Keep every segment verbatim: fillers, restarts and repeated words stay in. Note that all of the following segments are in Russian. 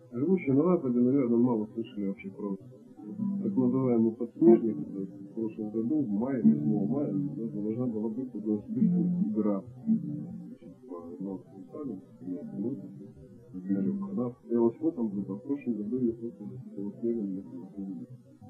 Живущие на Западе, наверное, мало слышали вообще про так называемый подснежник. В прошлом году, в мае, восьмого мая, должна была быть одна вспышка град. По Новому Саду, например, она стоялась в этом году, а в прошлом году ее просто засыпало снегом несколько дней.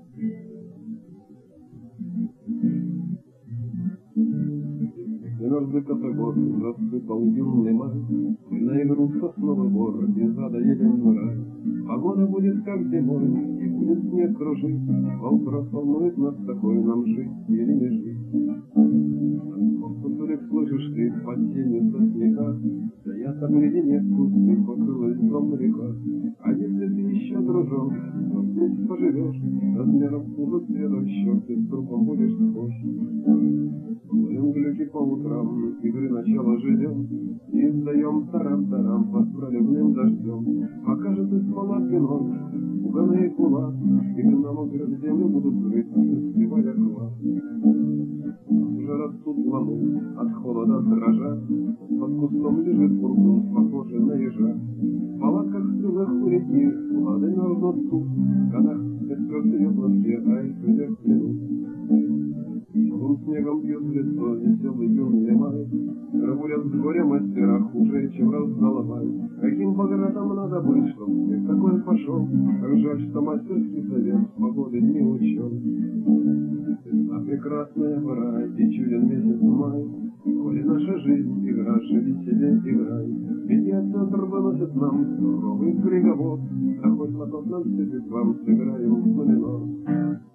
Замерзлый косогор, засыпал юный май, и на игру сосновый бор не задоедем в рай. Погода будет как зимой, и будет снег кружить, вопрос волнует нас, такой нам жить или не жить. Кусулек слышишь ты под тенью сосняка, да я там леденец вкусный, покрылась дом река. А если ты еще, дружок, то здесь поживешь, размером хуже цвета щек, ты с трупом будешь схож. Ловим глюки по утрам, игры начала ждем, и издаем тарам-тарам под проливным дождем. Покажет из палатки ночь, пуганые кулак, и к нам в землю будут рыть, сливая класс. Уже растут ломы, от холода дрожа, под кустом лежит куркун, похожий на ежа. В палатках стрелых курики, лады мерзнут тут, в канах костер серет в лоске, а их вверх тянут. Сухим снегом бьет в лицо веселый юный май, работят с горя мастера хуже, чем раздолбай. Каким богатым надо быть, чтоб снег такой пошел, как жаль, что мастерский совет с погоды не учел. Весна прекрасная пора, и чуден месяц май, коли наша жизнь игра, живи себе, играй. Медиацентр выносит нам суровый приговор, а хоть потом нам сидит вам, сыграем в домино.